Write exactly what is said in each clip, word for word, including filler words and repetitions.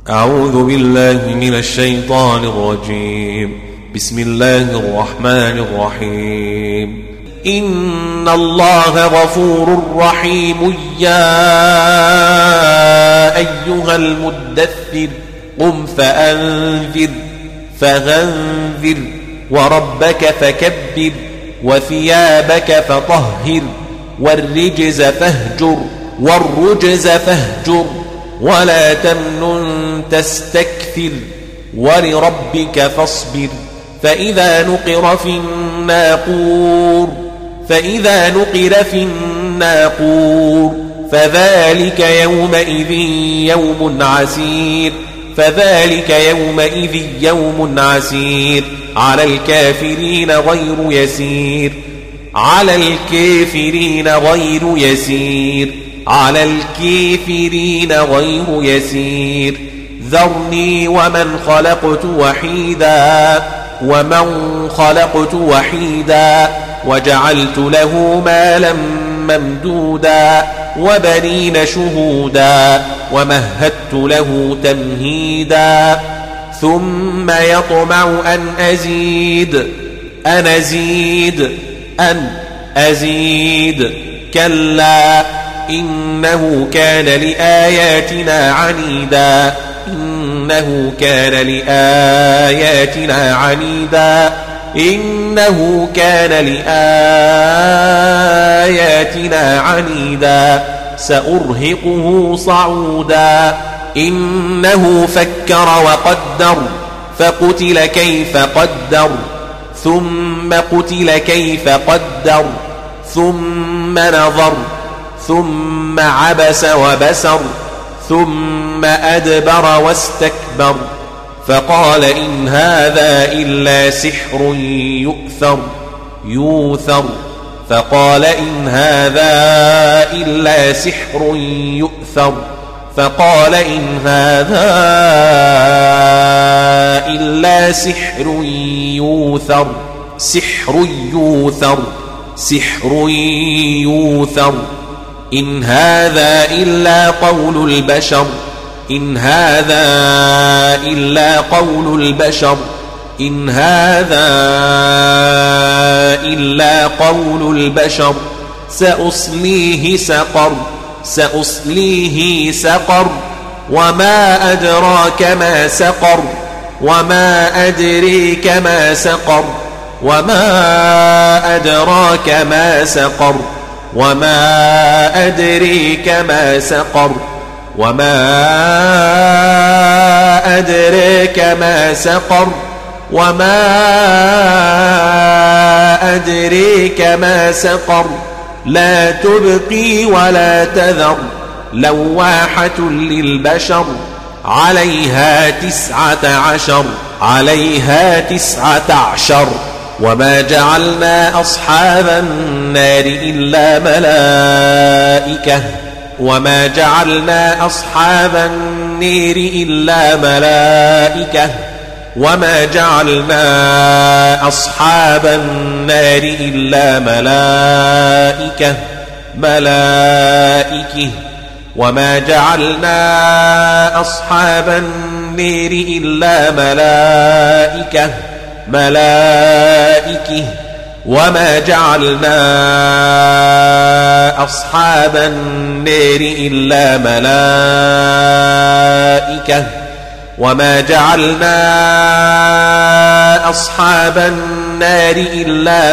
أعوذ بالله من الشيطان الرجيم. بسم الله الرحمن الرحيم. إن الله غفور رحيم. يا أيها المدثر قم فأنذر فغنذر وربك فكبر وثيابك فطهر والرجز فاهجر والرجز فاهجر ولا تمنن تستكثر ولربك فاصبر. فإذا نقر في الناقور فإذا نقر في الناقور فذلك يومئذ يوم عسير فذلك يومئذ يوم عسير على الكافرين غير يسير على الكافرين غير يسير على الكافرين غير يسير. ذرني ومن خلقت وحيدا ومن خلقت وحيدا وجعلت له مالا ممدودا وبنين شهودا ومهدت له تمهيدا ثم يطمع أن أزيد أن أزيد أن أزيد كلا إنه كان لآياتنا عنيدا إنه كان لآياتنا عنيدا إنه كان لآياتنا عنيدا سأرهقه صعودا. إنه فكر وقدر فقتل كيف قدر ثم قتل كيف قدر ثم نظر ثم عبس وبسر ثم أدبر واستكبر فقال إن هذا إلا سحر يؤثر يوثر فقال إن هذا إلا سحر يؤثر فقال إن هذا إلا سحر يوثر سحر يوثر سحر يوثر إن هذا إلا قول البشر إن هذا إلا قول البشر إن هذا إلا قول البشر سأصليه سقر سأصليه سقر وما أدراك ما سقر وما أدريك ما سقر وما أدراك ما سقر وما أدريك ما سقر وما أدريك ما سقر وما أدريك ما سقر لا تبقي ولا تذر لواحة للبشر عليها تسعة عشر عليها تسعة عشر. وما جعلنا أصحاب النار إلا ملائكة وما جعلنا أصحاب النار إلا ملائكة وما جعلنا أصحاب النار إلا ملائكة ملائكة وما جعلنا أصحاب النار إلا ملائكة ملائكة وما جعلنا أصحاب النار إلا ملائكة وما جعلنا أصحاب النار إلا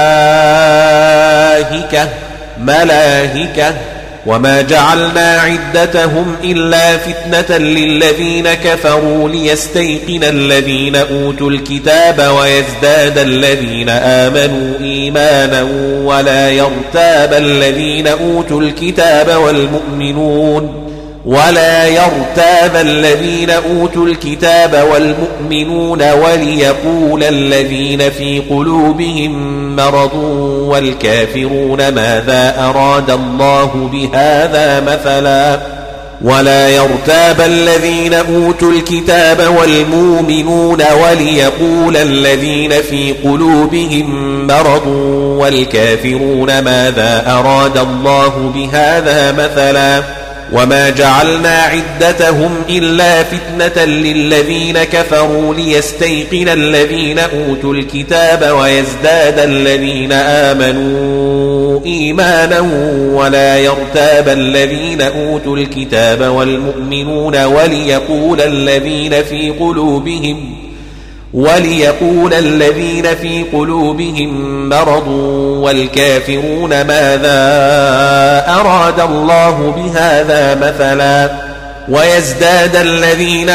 ملائكة ملائكة وما جعلنا عدتهم إلا فتنة للذين كفروا ليستيقن الذين أوتوا الكتاب ويزداد الذين آمنوا إيمانا ولا يرتاب الذين أوتوا الكتاب والمؤمنون ولا يرتاب الذين أوتوا الكتاب والمؤمنون وليقول الذين في قلوبهم مرض والكافرون ماذا أراد الله بهذا مثلا ولا يرتاب الذين أوتوا الكتاب والمؤمنون وليقول الذين في قلوبهم مرض والكافرون ماذا أراد الله بهذا مثلا وما جعلنا عدتهم إلا فتنة للذين كفروا ليستيقن الذين أوتوا الكتاب ويزداد الذين آمنوا إيمانا ولا يرتاب الذين أوتوا الكتاب والمؤمنون وليقول الذين في قلوبهم وليقول الذين في قلوبهم مرض والكافرون ماذا أراد الله بهذا مثلا ويزداد الذين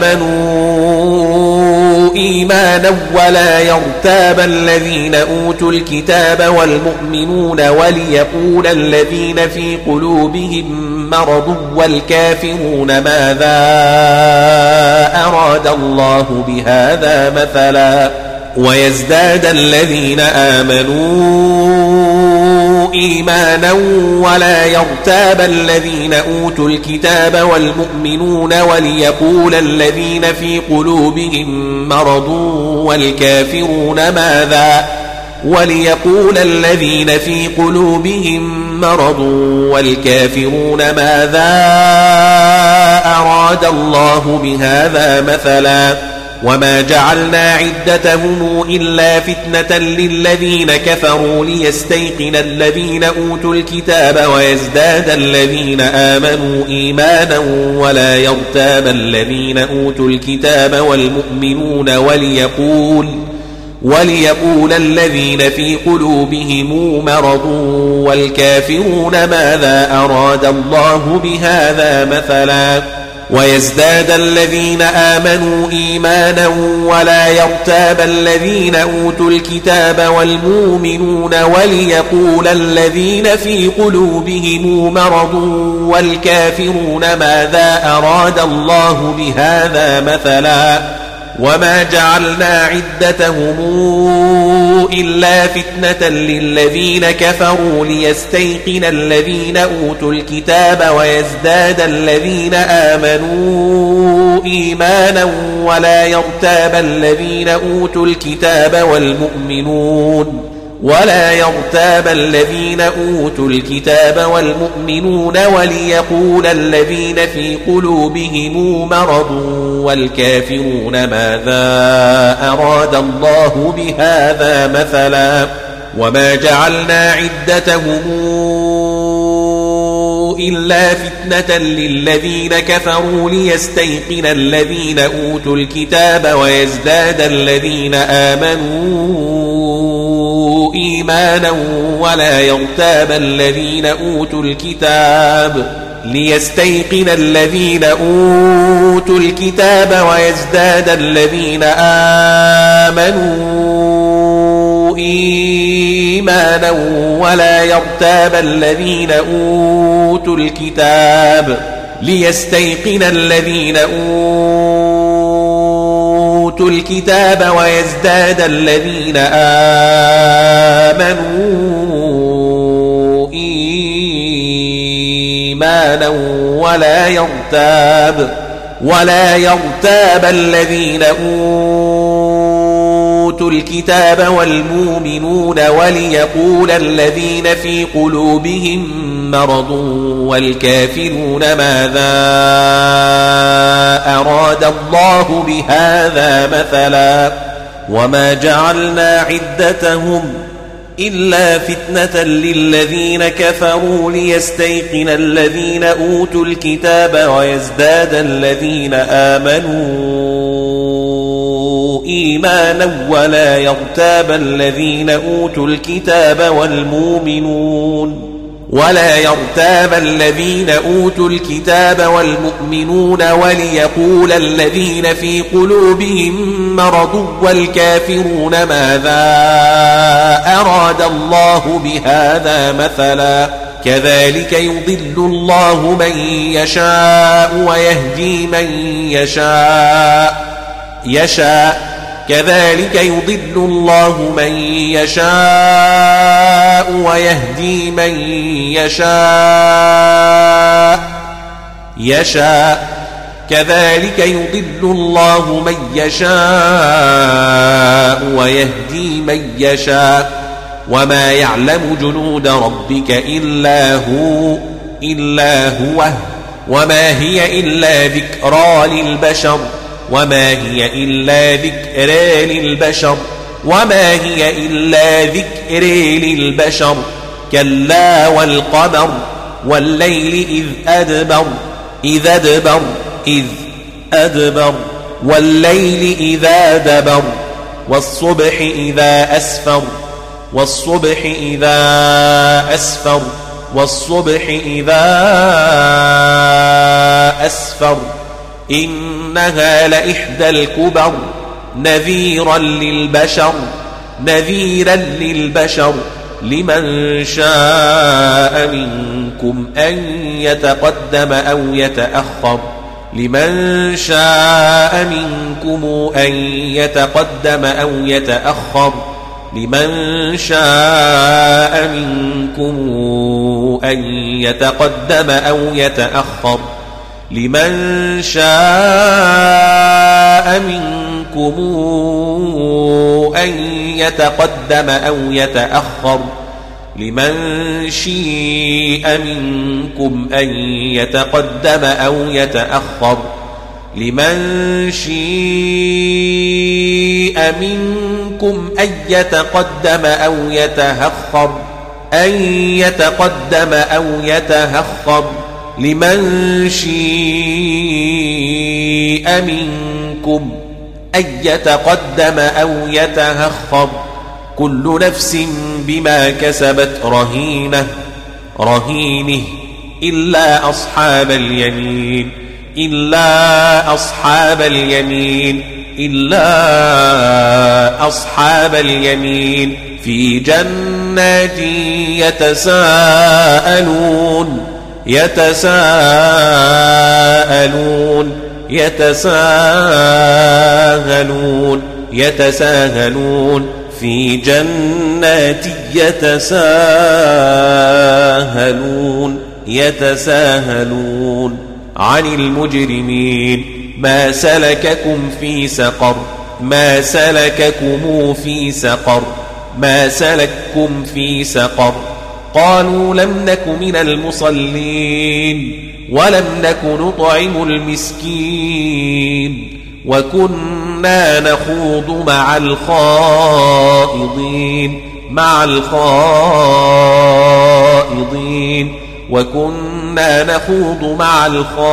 آمنوا إيمانا ولا يرتاب الذين أوتوا الكتاب والمؤمنون وليقول الذين في قلوبهم مرض والكافرون ماذا أراد الله بهذا مثلا ويزداد الذين آمنوا إيمانا ولا يرتاب الذين أوتوا الكتاب والمؤمنون وليقول الذين في قلوبهم مرض والكافرون ماذا وليقول الذين في قلوبهم مرض والكافرون ماذا أراد الله بهذا مثلا وما جعلنا عدتهم إلا فتنة للذين كفروا ليستيقن الذين أوتوا الكتاب ويزداد الذين آمنوا إيمانا ولا يرتاب الذين أوتوا الكتاب والمؤمنون وليقول وليقول الذين في قلوبهم مرض والكافرون ماذا أراد الله بهذا مثلا ويزداد الذين آمنوا إيمانا ولا يرتاب الذين أوتوا الكتاب والمؤمنون وليقول الذين في قلوبهم مرض والكافرون ماذا أراد الله بهذا مثلا وما جعلنا عدتهم إلا فتنة للذين كفروا ليستيقن الذين أوتوا الكتاب ويزداد الذين آمنوا إيمانا ولا يرتاب الذين أوتوا الكتاب والمؤمنون ولا يرتاب الذين أوتوا الكتاب والمؤمنون وليقول الذين في قلوبهم مرض والكافرون ماذا أراد الله بهذا مثلا وما جعلنا عدتهم إلا فتنة للذين كفروا ليستيقن الذين أوتوا الكتاب ويزداد الذين آمنوا إيمانا ولا يرتاب الذين أوتوا الكتاب ليستيقن الذين أوتوا الكتاب ويزداد الذين آمنوا إيمانا ولا يرتاب الذين أوتوا الكتاب ليستيقن الذين أوتوا الكتاب ويزداد الذين آمنوا إيمانا ولا يرتاب ولا يرتاب الذين أوتوا الكتاب والمؤمنون وليقول الذين في قلوبهم مرض والكافرون ماذا أراد الله بهذا مثلا وما جعلنا عدتهم إلا فتنة للذين كفروا ليستيقن الذين أوتوا الكتاب ويزداد الذين آمنوا إيمانا ولا يرتاب الذين أوتوا الكتاب والمؤمنون ولا يرتاب الذين أوتوا الكتاب والمؤمنون وليقول الذين في قلوبهم مرض والكافرون ماذا أراد الله بهذا مثلا كذلك يضل الله من يشاء ويهدي من يشاء يشاء كذلك يضل الله من يشاء ويهدي من يشاء يشاء كذلك يضل الله من يشاء ويهدي من يشاء وما يعلم جنود ربك إلا هو إلا هو وما هي إلا ذكرى للبشر وما هي إلا ذكرى للبشر وما هي إلا ذكرى للبشر كلا والقمر والليل إذ أدبر إذ أدبر إذ أدبر والليل إذا دبر والصبح إذا أسفر والصبح إذا أسفر والصبح إذا أسفر إنها لإحدى الكبر نذيرا للبشر نذيرا للبشر لمن شاء منكم أن يتقدم أو يتأخر لمن شاء منكم أن يتقدم أو يتأخر لمن شاء منكم أن يتقدم أو يتأخر لمن شاء منكم أن يتقدم أو يتأخر لمن شاء منكم أن يتقدم أو يتأخر لمن شاء منكم أن يتقدم أو يتأخر أن يتقدم أو يتأخر لمن شاء منكم أن يتقدم أو يتأخر كل نفس بما كسبت رهينة رهينه إلا أصحاب اليمين إلا أصحاب اليمين إلا أصحاب اليمين في جنات يتساءلون يتساءلون يتساءلون يتساءلون في جنات يتساءلون يتساءلون عن المجرمين ما سلككم في سقر ما سلككم في سقر ما سلككم في سقر قالوا لم نك من المصلين ولم نك نطعم المسكين وكنا نخوض مع الخائضين مع الخائضين وكنا نخوض مع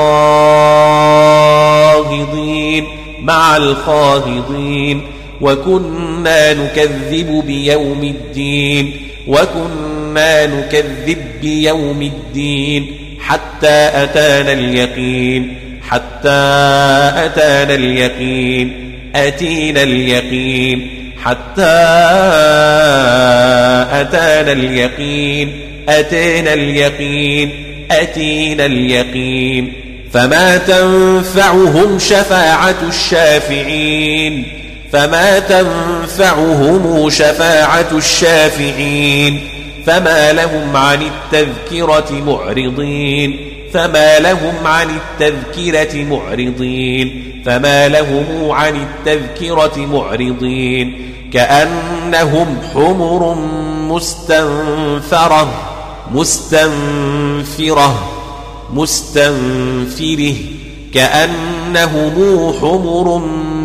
الخائضين مع الخائضين وكنا نكذب بيوم الدين وكنا نكذب بيوم الدين حتى أتانا اليقين حتى أتانا اليقين أتينا اليقين حتى أتانا اليقين أتينا اليقين أتينا اليقين فما تنفعهم شفاعة الشافعين فما تنفعهم شفاعة الشافعين فما لهم عن التذكرة معرضين فما لهم عن التذكرة معرضين فما لهم عن التذكرة معرضين كأنهم حمر مستنفرة مستنفرة مستنفره كأنهم حمر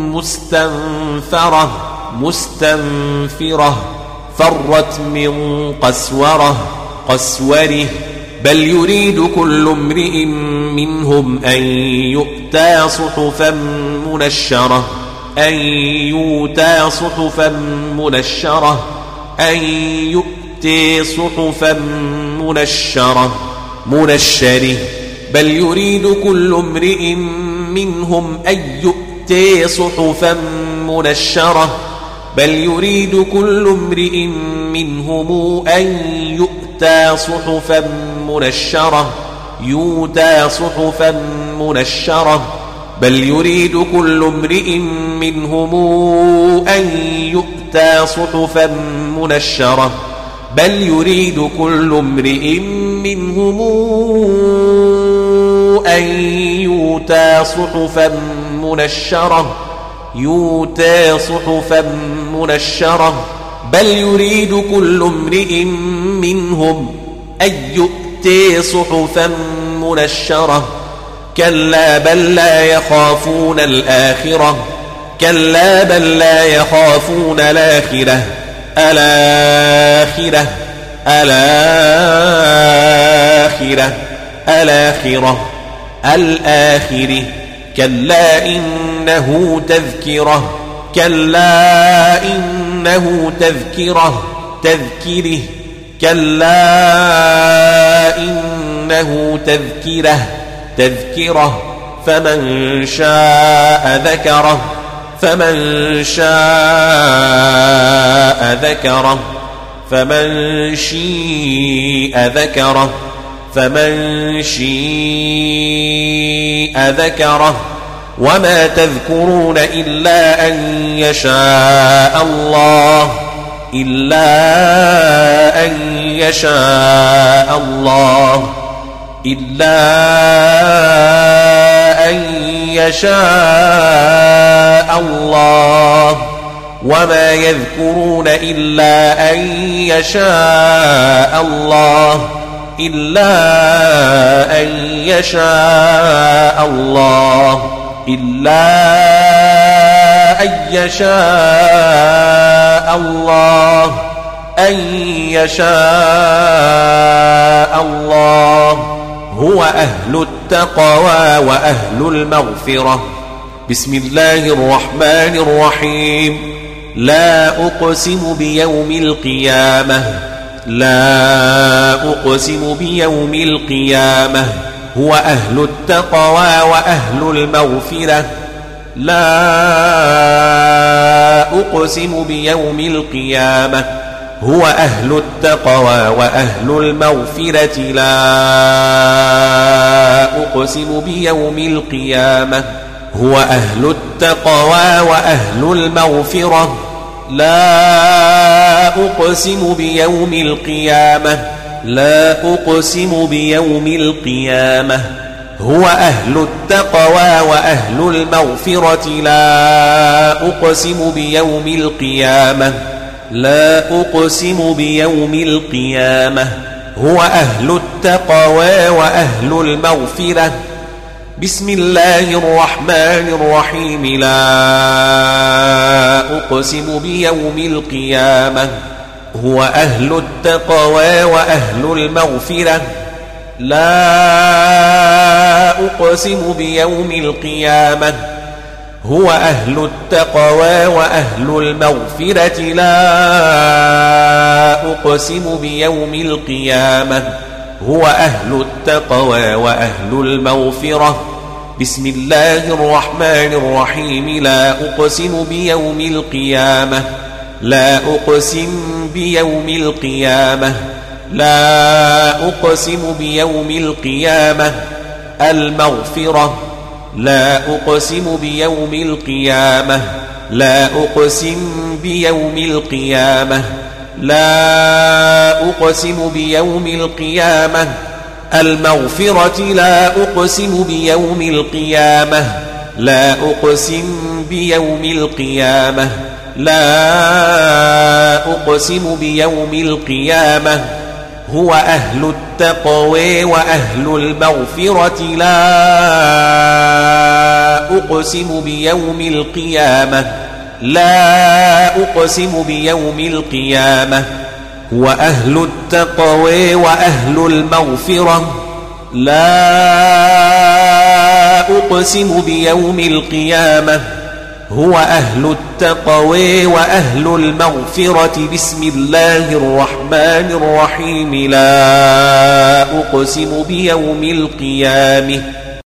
مستنفرة مستنفرة فرت من قسورة قسوره بل يريد كل امرئ منهم أن يؤتى صحفا منشرة أن يؤتى صحفا منشرة أن يؤتي صحفا منشرة منشره بل يريد كل امرئ منهم أن يؤتي صحفا منشرة بل يريد كل امرئ منهم أن يؤتى صحفا منشرة يؤتى صحفا منشرة بل يريد كل امرئ منهم أن يؤتى صحفا منشرة بل يريد كل امرئ منهم أن يؤتى صحفا منشرة يؤتى صحفا منشرة بل يريد كل امرئ منهم أن يؤتي صحفا منشرة كلا بل لا يخافون الآخرة كلا بل لا يخافون الآخرة الآخرة الآخرة الآخرة الآخرة كلا إنه تذكرة كلا إنه تذكرة تذكره كلا إنه تذكرة تذكرة فمن شاء ذكره فمن شاء ذكره فمن شيء ذكره فمن شيء ذكره وما تذكرون إلا أن يشاء الله إلا أن يشاء الله إلا أن يشاء الله وما يذكرون إلا أن يشاء الله إلا أن يشاء الله إلا أن يشاء الله أن يشاء الله هو أهل التقوى وأهل المغفرة. بسم الله الرحمن الرحيم. لا أقسم بيوم القيامة لا أقسم بيوم القيامة هو أهل التقوى وأهل المغفرة. لا أقسم بيوم القيامة هو أهل التقوى وأهل المغفرة. لا أقسم بيوم القيامة هو أهل التقوى وأهل المغفرة. لا أقسم بيوم القيامة لا أقسم بيوم القيامة هو أهل التقوى وأهل المغفرة. لا أقسم بيوم القيامة لا أقسم بيوم القيامة هو أهل التقوى وأهل المغفرة. بسم الله الرحمن الرحيم. لا أقسم بيوم القيامة هو أهل التقوى وأهل المغفرة. لا أقسم بيوم القيامة هو أهل التقوى وأهل المغفرة. لا أقسم بيوم القيامة هو أهل التقوى وأهل المغفرة. بسم الله الرحمن الرحيم. لا أقسم بيوم القيامة لا أقسم بيوم القيامة لا أقسم بيوم القيامة المغفرة. لا أقسم بيوم القيامة لا أقسم بيوم القيامة لا أقسم بيوم القيامة المغفرة. لا أقسم بيوم القيامة لا أقسم بيوم القيامة لا أقسم بيوم القيامة هو أهل التقوى وأهل المغفرة. لا أقسم بيوم القيامة لا أقسم بيوم القيامة هو أهل التقوى وأهل المغفرة. لا أقسم بيوم القيامة هو أهل التقوى وأهل المغفرة. بسم الله الرحمن الرحيم. لا أقسم بيوم القيامة